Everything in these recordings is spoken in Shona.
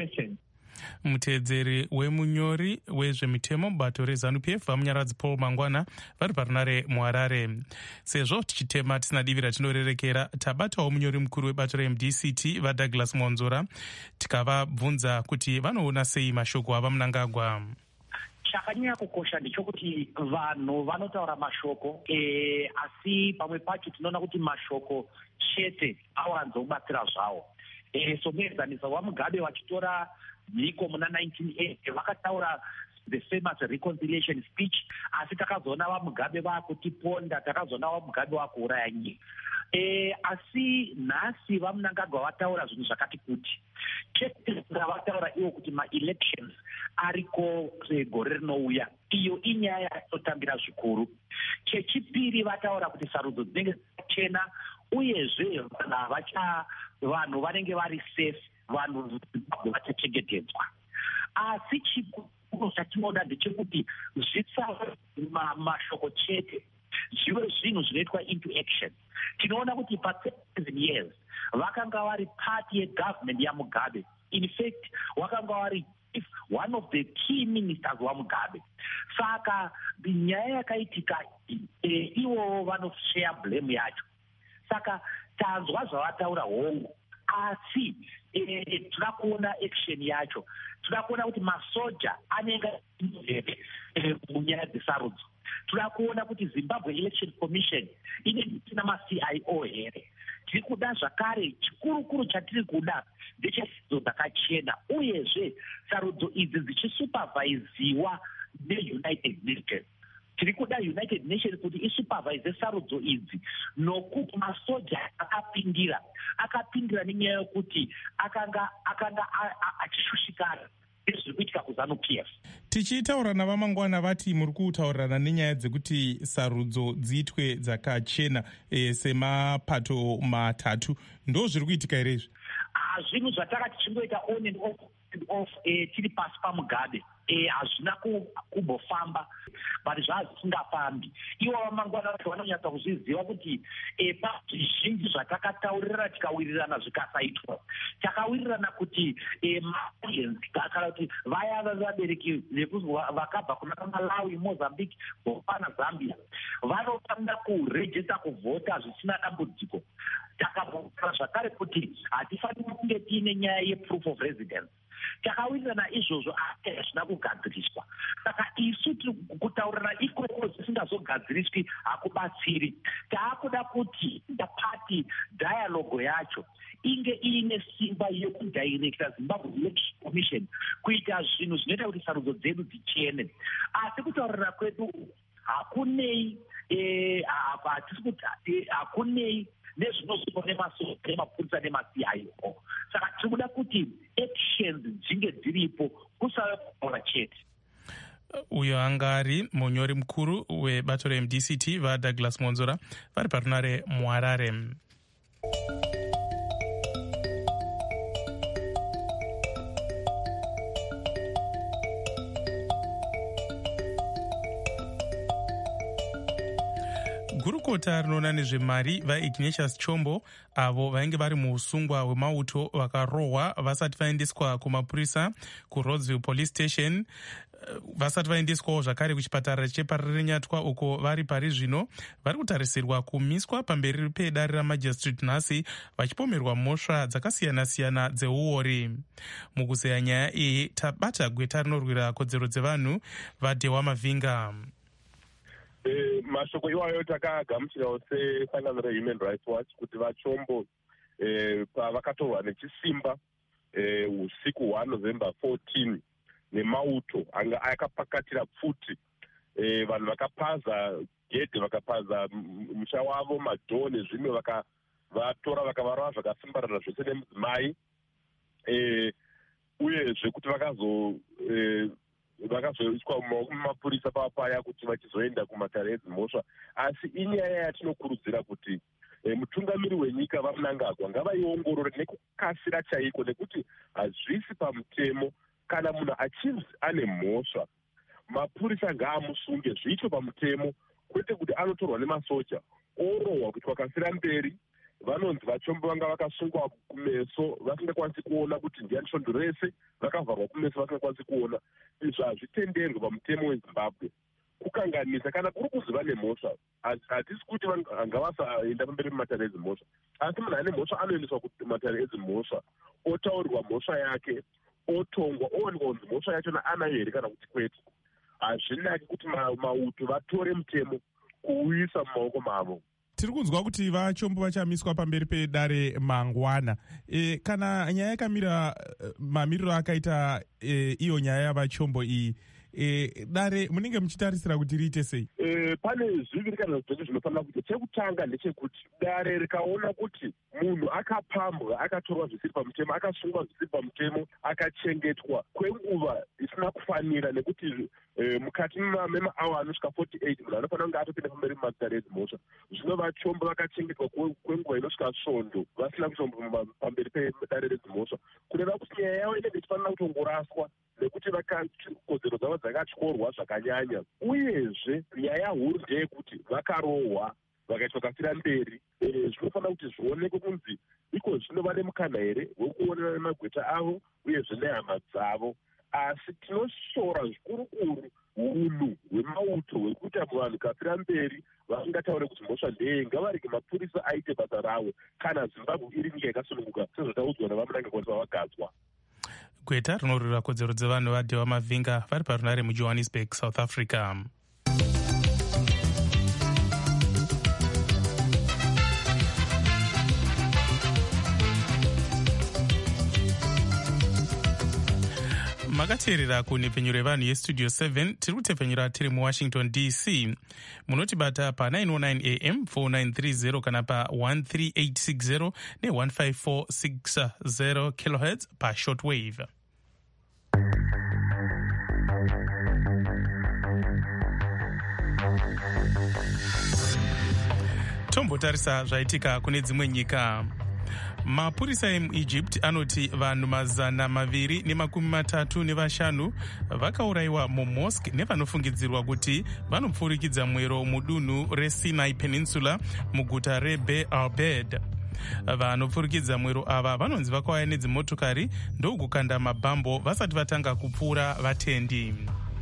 question. Muteedzeri wemunyori wezvemitemo mubato reZANU-PF vamunyaradzi Paul Mangwana vari parunare muHarare. Sezvo tichitema tisina divi ratinorerekera, tabatawo munyori mukuru webato reMDCT vaDouglas Monzora tikavabvunza kuti vanoona sei mashoko ava Mnangagwa. Chakanyanya kukosha ndechekuti vanhu vanotaura mashoko asi pamwe pacho tinoona kuti mashoko chete awanzobatsira zvawo. Somuenzaniso waMugabe vachitora nyiko muna 1980 vakataura the famous reconciliation speech, asi takazoona vaMugabe vakutiponda, takazoona vaMugabe vakuuraya nyika. Asi nhasi vaMnangagwa vataura zvinhu zvakati kuti chete vataura ivo kuti ma-elections ariko gore rinouya. Iyo inyaya yatotambira zvikuru. Chechipiri vataura kuti sarudzo dzinenge dzakachena uyezve vanhu vanenge vari safe, vanhu vachachengetedzwa. Asi chikuru chatinoda ndechekuti zvitsava mashoko chete, zvive zvinhu zvinoitwa into action. Tinoona kuti pa 7 years vakanga vari part yegovernment yaMugabe. In fact, vakanga vari one of the key ministers waMugabe. Saka nyaya yakaitika ivo vanoshare blame yacho. Saka tanzwa zvavataura hongu, asi tinoda kuona action yacho. Tinoda kuona kuti masoja anenge munyaya dzesarudzo. Tinoda kuona kuti Zimbabwe Election Commission ina ma-CIO here. Tiri kuda zvakare, chikuru chatiri kuda ndechesarudzo dzakachena, uyezve sarudzo idzi dzichisupervisiwa neUnited Nations. Tiri kuda United Nations kuti isupervise sarudzo idzi, nokuti masoja akapindira nenyaya yokuti akanga achishushikana nezviri kuitika kuZANU-PF. Tichitaura navaMangwana vati muri kutaurirana nenyaya dzekuti sarudzo dziitwe dzakachena semapato matatu. Ndo zviri kuitika here izvi? Zvinhu zvataka tichingoita on and off tiri pasi paMugabe hazvina kumbofamba, but zvazvisingafambi. Ivo vaMangwana vacho vanonyatsa kuzviziva kuti pazvizhinji zvatakataurira tikawirirana zvikasaitwa. Takawirirana kuti kana kuti vaya vabereki vakabva kuna Malawi, Mozambique, Botswana, Zambia vanofanira kurejista kuvhota zvisina dambudziko. Takabvunza zvakare kuti hatifaniri kunge tiine nyaya yeproof of residence. Takawirirana izvozvo asi hazvina kugadziriswa. Saka isu tiri kutaurira ikoko zvisingazogadziriswi hakubatsiri. Taakuda kuti party dialogue yacho inge iine simba yekudirecta Zimbabwe Election Commission kuita zvinhu zvinoita kuti sarudzo dzedu dzichene. Asi kutaurira kwedu hakunei hatisi kuti hakunei nezvinozvipo nemapurisa nemaCIO. Saka tiri kuda kuti actions dzinge dziripo, kusava kutaura chete. Uyo angari munyori mukuru webato reMDCT vaDouglas Monzora vari parunare muHarare. Gurukota rinoona nezvemari vaIgnatius Chombo avo vainge vari muusungwa hwemauto vakarohwa vasati vaendeswa kumapurisa kuRhodsville Police Station, vasati vaendeswawo zvakare kuchipatara cheParirenyatwa uko vari pari zvino vari kutarisirwa kumiswa pamberi pedare ramajistrate nhasi vachipomerwa mhosva dzakasiyana-siyana dzeuori. Mukuzeya nyaya iyi tabata gweta rinorwira kodzero dzevanhu vaDhewa Mavhinga. Mashoko iwayo takagamuchirawo sesangano reHuman Rights Watch kuti vaChombo pavakatorwa nechisimba usiku hwaNovember 14 nemauto anga akapakatira pfuti, vanhu vakapaza gedhe, vakapaza musha wavo, madhoo nezvimwe, vakavatora vakavarova zvakasimbarara zvese nemudzimai, uyezve kuti vakazoiswa mumapurisa papaya kuti vachizoenda kumatare edzimhosva. Asi inyaya yatinokurudzira kuti mutungamiri wenyika vaMnangagwa ngavaiongorore nekukasira chaiko, nekuti hazvisi pamutemo kana munhu achinzi ane mhosva mapurisa ngaamusunge zviito pamutemo, kwete kuti anotorwa nemasoja orohwa kuitwa kasira mberi vanonzi vachombo vanga vakasungwa kumeso vasingakwanisi kuona kuti ndiani svondo rese, vakavharwa kumeso vasingakwanisi kuona. Izvi hazvitenderwi pamutemo wezimbabwe. Kukanganisa kana kuri kuzi vane mhosva, hatisi kuti ngavasaenda pamberi pematare edzimhosva, asi munhu ane mhosva anoendeswa kumatare edzimhosva, otaurirwa mhosva yake, otongwa, oonekwa kunzi mhosva yachona anayo here kana kuti kwete. Hazvinaki kuti mauto vatore mutemo kuuyisa mumaoko mavo. Tiri kunzwa kuti vachombo vachamiswa pamberi pedare mangwana. Kana nyaya yakamira mamiriro akaita iyo nyaya yavachombo iyi, dare munenge muchitarisira kuti riite sei? Pane zviviri kana zvitatu zvinofanira kuti chekutanga ndechekuti dare rikaona kuti munhu akapambwa, akatorwa zvisiri pamutemo, akasungwa zvisiri pamutemo, akachengetwa kwenguva isina kufanira, nekuti mukati memaawa anosvika 48 munhu anofanira kunge atopinda pamberi pematare edzimhosva. Zvino vachombo vakachengetwa kwenguva inosvika svondo vasina kushomba pamberi pedare redzimhosva, kureva kuti nyaya yavo inenge ichifanira kutongoraswa nekuti kodzero dzavo dzakatyorwa zvakanyanya. Uyezve nyaya huru ndeyekuti vakarohwa vakaitwa kasira mberi. Zvinofanira kuti zvionekwe kunzi iko zvino vane mukana here wekuonana nemagweta avo uyezve nehama dzavo. Asi tinoshora zvikurukuru unhu hwemauto hwekuti vanhu kasira mberi vasingataure kuti mhosva ndeye. Ngavarege mapurisa aite basa ravo kana Zimbabwe iri nyika yakasununguka sezvataudzwa navamunangagwanisa vagadzwa. Gweta rinorwira kodzero dzevanhu vaDhewa Mavhinga vari parunare muJohannesburg, South Africa. Makateerera kunhepfenyuro yevanhu yestudio 7 tiri kutepfenyura tiri muWashington DC. Munotibata pa909 AM 4930 kana pa 13860 ne15460 kHz pa shortwave. Tombotarisa zvaitika kune dzimwe nyika. Mapurisa emuEgypt anoti vanhu 235 vakaurayiwa mumosque nevanofungidzirwa kuti vanopfurikidza mwero mudunhu reSinai Peninsula muguta reBeir al-Abed. Vanopfurikidza mwero ava vanonzi vakauya nedzimotokari ndokukanda mabhambo vasati vatanga kupfuura vatendi.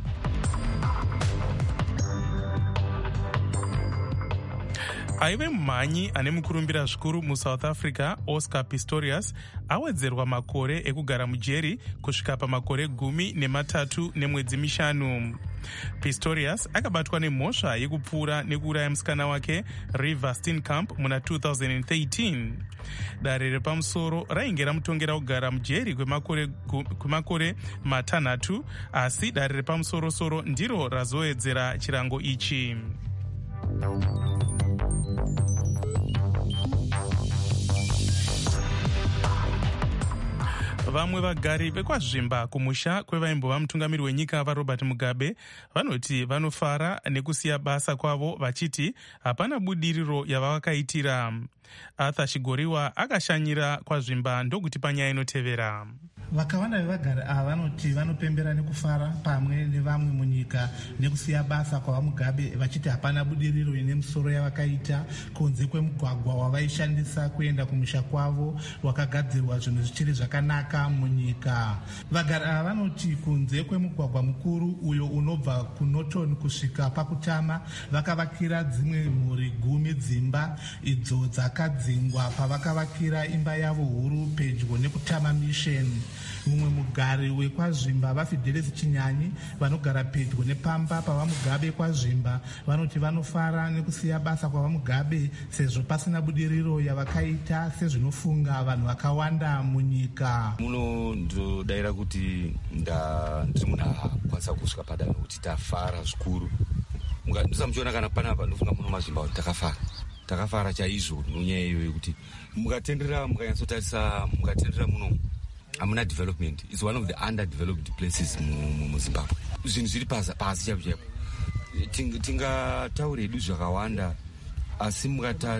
Aive mumhanyi ane mukurumbira zvikuru muSouth Africa, Oscar Pistorius, awedzerwa makore ekugara mujeri kusvika pamakore 13 nemwedzi 5. Pistorius akabatwa nemhosva yekupfuura nekuuraya musikana wake Reeva Steenkamp muna 2013. Dare repamusoro rainge ramutongera kugara mujeri kwemakore 6, asi dare repamusoro-soro ndiro razowedzera chirango ichi. Vamwe vagari vekwazvimba kumusha kwevaimbova mutungamiri wenyika vaRobert Mugabe vanoti vanofara nekusiya basa kwavo vachiti hapana budiriro yavakaitira. Arthur Chigoriwa akashanyira kwazvimba ndokuti panyaya inotevera. Vakawanda vevagari ava vanoti vanopembera nekufara pamwe nevamwe munyika nekusiya basa kwavaMugabe vachiti hapana budiriro ine musoro yavakaita kunze kwemugwagwa wavaishandisa kuenda kumusha kwavo wakagadzirwa zvinhu zvichiri zvakanaka munyika. Vagari ava vanoti kunze kwemugwagwa mukuru uyo unobva kuNorton kusvika pakutama vakavakira dzimwe mhuri 10 dzimba idzo dzakadzingwa pavakavakira imba yavo huru pedyo nekutama mission. Mumwe mugari wekwazvimba vaFidelis Chinyanyi vanogara pedyo nepamba pavaMugabe kwazvimba vanoti vanofara nekusiya basa kwavaMugabe sezvo pasina budiriro yavakaita sezvinofunga vanhu vakawanda munyika. Muno ndodayira kuti ndiri munhu akwanisa kusvika padanho kuti tafara zvikuru. Ndisamuchiona kana panapa ndofunga muno mazvimba kuti takafara chaizvo nonyaya iyoyo yekuti mukatenderera mukanyatsotarisa mukatenderera muno hamuna development. It's one of the underdeveloped places muZimbabwe. Zvinhu zviri pasi chaipo chaipo. Tingataura hedu zvakawanda asi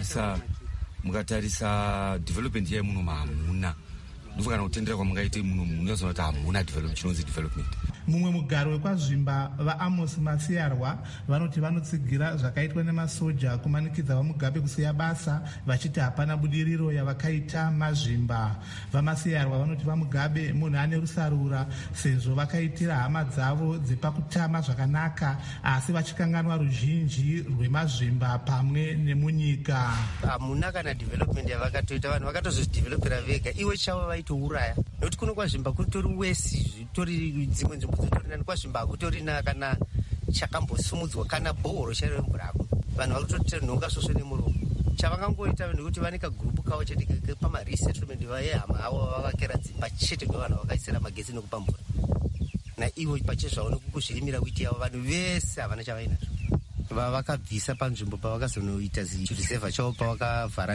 mukatarisa development yaimuno hamuna. Ndofunga kana kutendera kwamungaite muno munozoona kuti hamuna development, chinonzi development. mumwe mugaro wekwazvimba vaAmos Masiyarwa vanoti vanotsigira zvakaitwa nemasoja kumanikidza vaMugabe kusiya basa vachiti hapana budiriro yavakaita mazvimba. VaMasiyarwa vanoti vaMugabe munhu ane rusarura sezvo vakaitira hama dzavo dzepakutama zvakanaka asi vachikanganwa ruzhinji rwemazvimba pamwe nemunyika. Hamuna kana development yavakatoita, vanhu vakatozozvidevelopera vega, iwe chavo vaitouraya nokuti kuno kwazvimba kutori wesi zvitori dzimwe nzvimbo dzitori nani, kwazvimba hakutorina kana chakambosumudzwa kana bhoro chaivo remvurako. Vanhu vakutotira nhonga svosvo nemuromo. Chavangangoita ndekuti vane kagurupu kavo chete pamaresettlement vayehama avo vavakira dzimba chete kwevanhu vakaisira magetsi nekupa mvura. Naivo pachezvavo nekukuzvirimira witi yavo vanhu vese havana chavainazvo. Vakabvisa panzvimbo pavakazonoita zirisevha chavo pavakavhara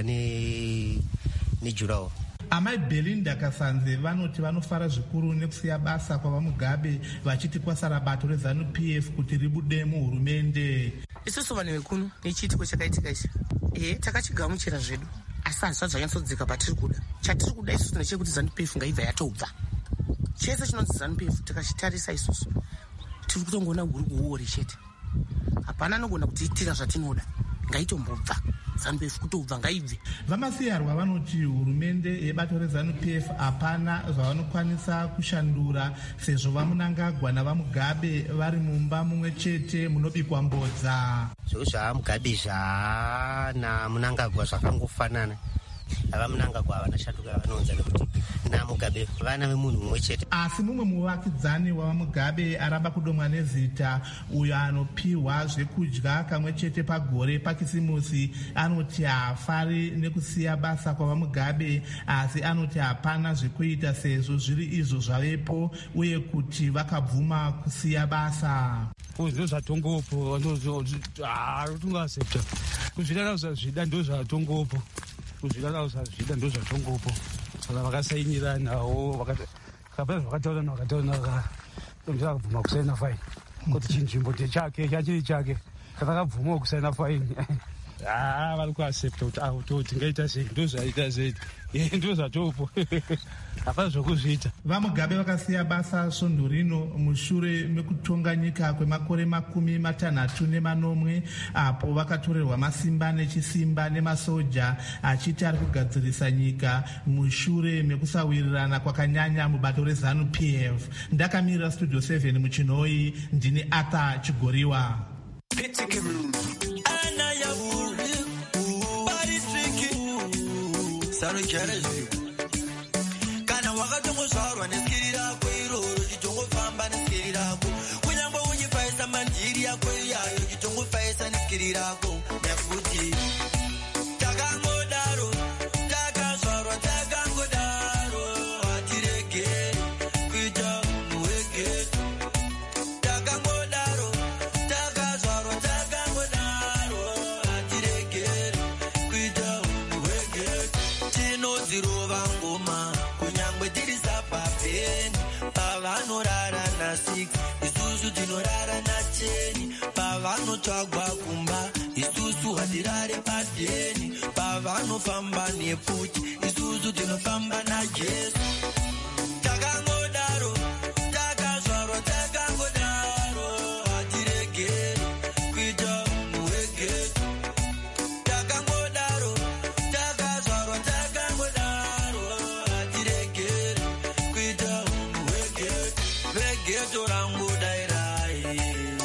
nejurawo. Amai Belinda Kasanze vanoti vanofara zvikuru nekusiya basa kwavaMugabe vachiti kwasara bato reZANU-PF kuti ribude muhurumende. Isusu vanhu vekuno nechiitiko chakaitika ichi takachigamuchira zvedu asi hazvisati zvanyatsodzika patiri kuda. Chatiri kuda isusu ndechekuti ZANU-PF ngaibva yatobva. Chese chinonzi ZANU-PF tikachitarisa isusu tiri kutongoona gurukuwori chete. Hapana anogona kutiitira zvatinoda, ngaitombobva ZANU-PF kutobva ngaibve. VaMasiyarwa vanoti hurumende yebato reZANU-PF hapana zvavanokwanisa kushandura sezvo vaMunangagwa navaMugabe vari mumba mumwe chete munobikwa mbodza. Zviro zvaMugabe naMunangagwa zvakangofanana. VaMunangagwa havana shanduka vanounza nekuti naMugabe vana vemunhu mumwe chete. Asi mumwe muvakidzani wavaMugabe aramba kudomwa nezita uyo anopiwa zvekudya kamwe chete pagore paKisimusi anoti haafari nekusiya basa kwavaMugabe asi anoti hapana zvekuita sezvo zviri izvo zvavepo uye kuti vakabvuma kusiya basa. Ndo zvatongopo tungasepta kuzvidana zvida ndo zvatongopo kuzvidana zvida ndo zvatongopo saka vakasainira nawo kapera zvakataurana vakataurana ndakabvuma kusaina faini kuti chinzvimbo chake chachiri chake kakabvumawo kusaina faini vari kuasepta kuti tingaita sei ndo zvaita zedi ndo zvatopo hapana zvokuzviita. VaMugabe vakasiya basa svondo rino mushure mekutonga nyika kwemakore 60 apo vakatorerwa masimba nechisimba nemasoja achiti ari kugadzirisa nyika mushure mekusawirirana kwakanyanya mubato reZANU-PF. Ndakamirira Studio 7 muChinoi, ndini Arthur Chigoriwa. Kana wakatongozvarwa neskiri rako iroro chitongofamba neskiri rako kunyangwe uchifaisa manjiri yako iyayo chitongofaisa neskiri rako nekuti takangodaro takazvarwa takangodaro hatiregeri kuita muwege takangodaro takazvarwa takangodaro hatiregeri kuita muwege tinodzirova ngoma kunyangwe tiri sapapeni pavanorara na6 isusu tinorara na10 pavanotsvagwa kumba isusu hatirare padeni pavanofamba nefuti isusu tinofamba naJesu takangodaro takazvarwa takangodaro hatiregeri kuita muwege takangodaro takazvarwa takangodaro hatiregeri kuita muwege vegeto rangu dairai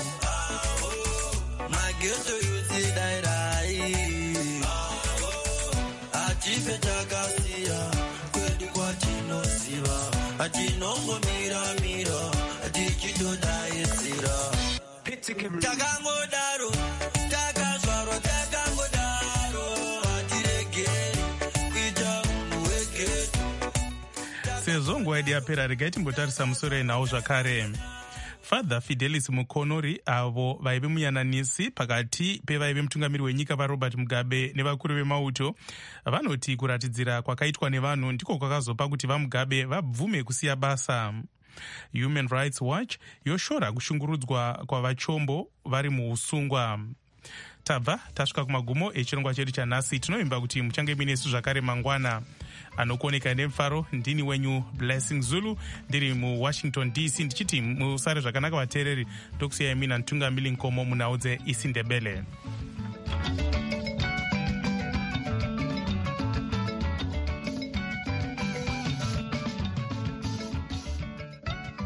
mageto yusi dairai atife takasiya kwedu kwatinosiva atinongomira tichitodaisira takangodaro takazvarwa takangodaro hatiregeri kuita muwege. Sezvo nguva yedu yapera, regai timbotarisa musoro enhau zvakare. Father Fidelis Mukonori avo vaive muyananisi pakati pevaive mutungamiri wenyika vaRobert Mugabe nevakuru vemauto vanoti kuratidzira kwakaitwa nevanhu ndiko kwakazopa kuti vaMugabe vabvume kusiya basa. Human Rights Watch yoshora kushungurudzwa kwavachombo vari muusungwa. tabva tasvika kumagumo echirongwa chedu chanhasi. Tinovimba kuti muchange minesu zvakare mangwana. Anokuoneka nemufaro ndini wenyu Blessing Zulu ndiri muWashington DC, ndichiti musare zvakanaka vateereri. Ndokusiyai mina Ntungamili Nkomo munhau dzeIsiNdebele.